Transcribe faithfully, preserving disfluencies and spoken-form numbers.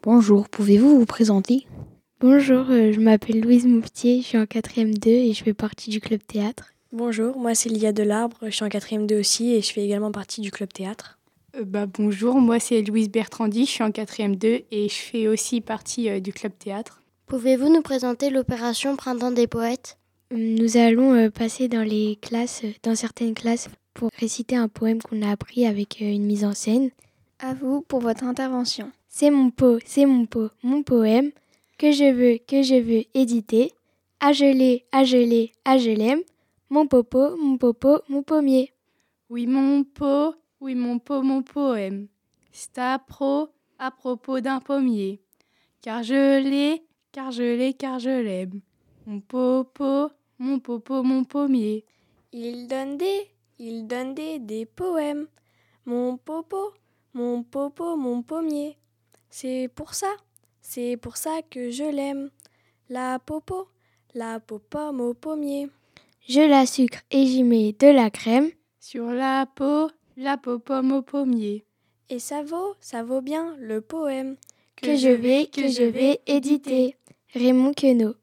Bonjour, pouvez-vous vous présenter ? Bonjour, euh, je m'appelle Louise Mouftier, je suis en quatrième deux et je fais partie du club théâtre. Bonjour, moi c'est Lia Delarbre, je suis en quatrième deux aussi et je fais également partie du club théâtre. Euh, bah, bonjour, moi c'est Louise Bertrandi, je suis en quatrième deux et je fais aussi partie euh, du club théâtre. Pouvez-vous nous présenter l'opération Printemps des poètes ? Nous allons euh, passer dans les classes, dans certaines classes, pour réciter un poème qu'on a appris avec euh, une mise en scène. À vous pour votre intervention. C'est mon pot, c'est mon pot, mon poème, que je veux, que je veux éditer. Ah je l'ai, ah je l'ai, ah je l'aime, mon popo, mon popo, mon pommier. Oui mon pot, oui mon pot, mon poème, c'est à pro, à propos d'un pommier. Car je l'ai, car je l'ai, car je l'aime, mon popo, mon popo, mon pommier. Il donne des, il donne des, des poèmes, mon popo, mon popo, mon pommier. C'est pour ça, c'est pour ça que je l'aime, la popo, la popomme au pommier. Je la sucre et j'y mets de la crème. Sur la peau, la popomme au pommier. Et ça vaut, ça vaut bien le poème Que, que je vais, que je vais éditer. Raymond Queneau.